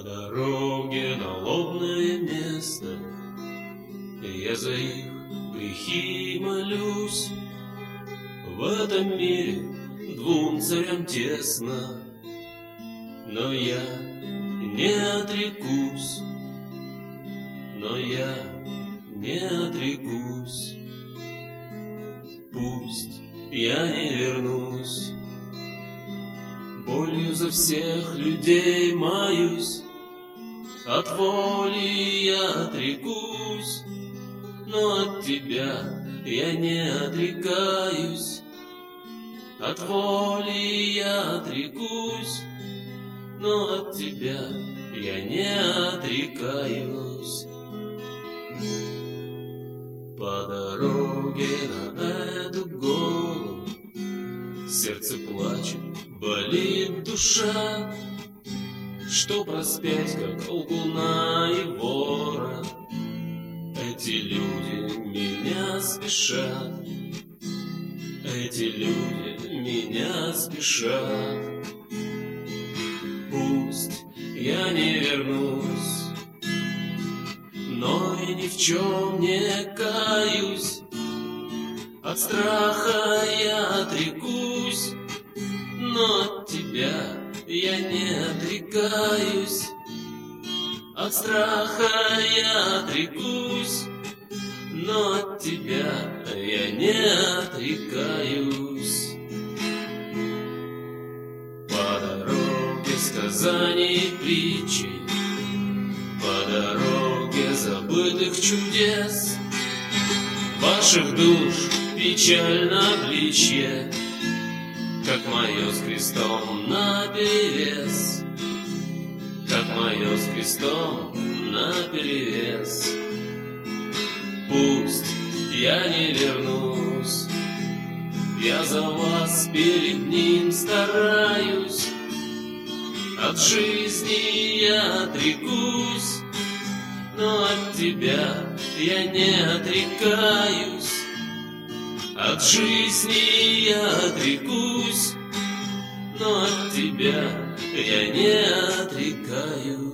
дороге на лобное место я за их грехи молюсь. В этом мире двум царям тесно, но я не отрекусь, но я не отрекусь. Пусть я не вернусь, болью за всех людей маюсь, от воли я отрекусь, но от тебя я не отрекаюсь. От воли я отрекусь, но от тебя я не отрекаюсь. По дороге на эту гору сердце плачет, болит душа, что проспеть, как лгуна и вора. Эти люди меня спешат, эти люди меня спешат. Пусть я не вернусь, но и ни в чем не каюсь. От страха я отрекусь, но от тебя я не отрекаюсь. От страха я отрекусь, но от тебя я не отрекаюсь. По дороге сказаний и притчей, по дороге забытых чудес, ваших душ печально обличье, как мое с крестом наперевес, как мое с крестом наперевес. Пусть я не вернусь, я за вас перед ним стараюсь. От жизни я отрекусь, но от тебя я не отрекаюсь. От жизни я отрекусь, но от тебя я не отрекаюсь.